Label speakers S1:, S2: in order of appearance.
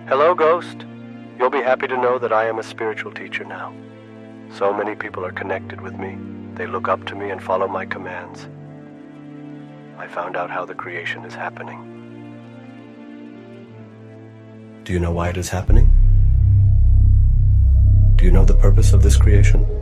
S1: Hello, Ghost. You'll be happy to know that I am a spiritual teacher now. So many people are connected with me. They look up to me and follow my commands. I found out how the creation is happening. Do you know why it is happening? Do you know the purpose of this creation?